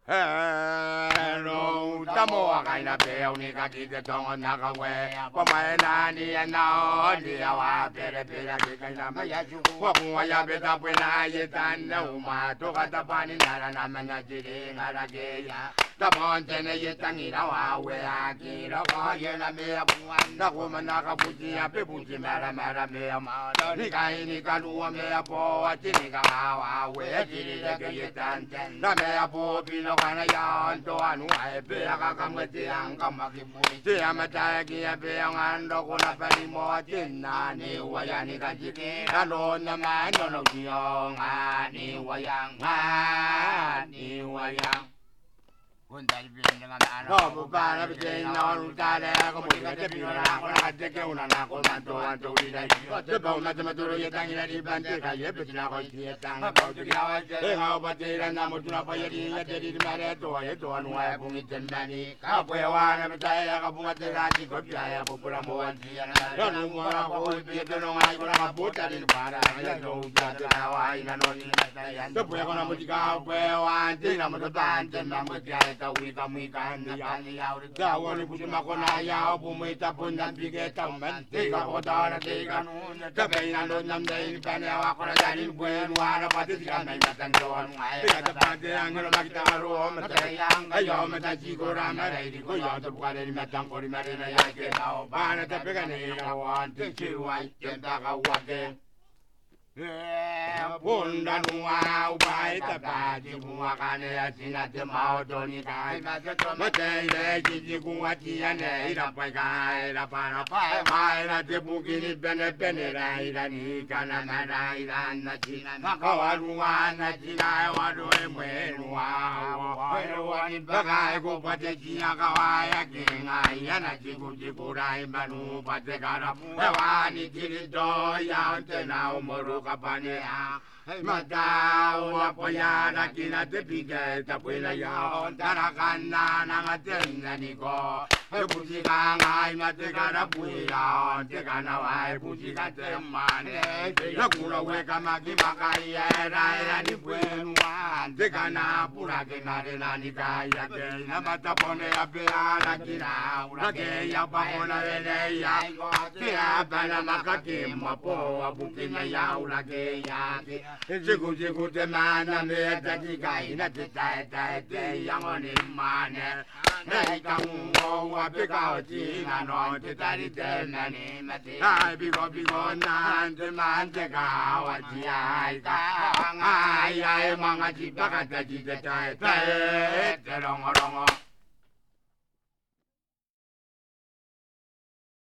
no tamo kaina peo ni kakite tongo nakawe pamaena ni na ni awa pere pere kaina maya kwa kwa ya beta pena yetana uma to kata pani nara na manya jiri ngara geya tabon tene yetangira wa we akira ko yena me abuana ko manaka buji ape buji mara mara me ama ni kai ni kalu me apo atini ka wa we jiri de yetan na me apo pino kana ya to anu ai pe aka kamete anga makipuni te amata ki ape ngando ko na pali mo tinna ni waya ni kajiki alo na mano no kiyo ngani wayang ngani wayang Kundal binang ano no para bigay na rutale ko mo ka debi na ko na deke una na ko manto anto ina de ba una de maturo yetang ina di bante ka ye betina ko yetang ko de ya e ha ba de na mo tuna pa yedi ya de di mare to ye to anu ai bu mi ten mani ka pwe wa na ta ya ka bu ngate ra ji ko pya ya bu pura mo an ji ya na no mo ra ko bi de no ai ko na bo ta di para ya do ja ta wa ina no ni ta ya de pwe ko na mo ji ka pwe wa de na mo ta de na mo ja Wika mika ni ya da woni busima kona ya bumita punna bigeta man tiga odara tiga ta beina no nam dei pane wa kona jani buen wara pati tiga mai matan doan ai ta pati angro magita ro mata yang ayo mata jigora mare di ko ya to pare ni matan kori mare na ya ke na bana ta pega ni wan te chiwai tenta ka wake Bunda nuwa ubai tapaji kuwa kane asina te mao doni kai mate ile jiji kuwa tiane ira paika ira para pai mai na te bukini bene bene ra ira ni kana mara ira na china makawa nuwa na china wadu emwe nuwa wani baka ko pate chia kawa ya kinga ya na jiku jiku ra imanu pate kara wani tiri do ya te na umoru kapane Mata una poyana kina te pique ta puela ya tarakana na ngatenna niko e busika ngai mate kana puya te kana wai busika te mane ya kula we kama ki makai era ni buenwa te kana pura ke nare na ni kaya te na mata pone ya peana kina una ke ya pa ona ele ya te abana makaki mapo abukina ya una ke ya Jigu jigu te mana me te jigai na te tai tai te yangoni mane Nei ka ungo wa pika o tina no te tari te nani mati Ai bigo na te man te ka wa ti ai ka Ai ai manga ji paka te ji te tai tai te rongo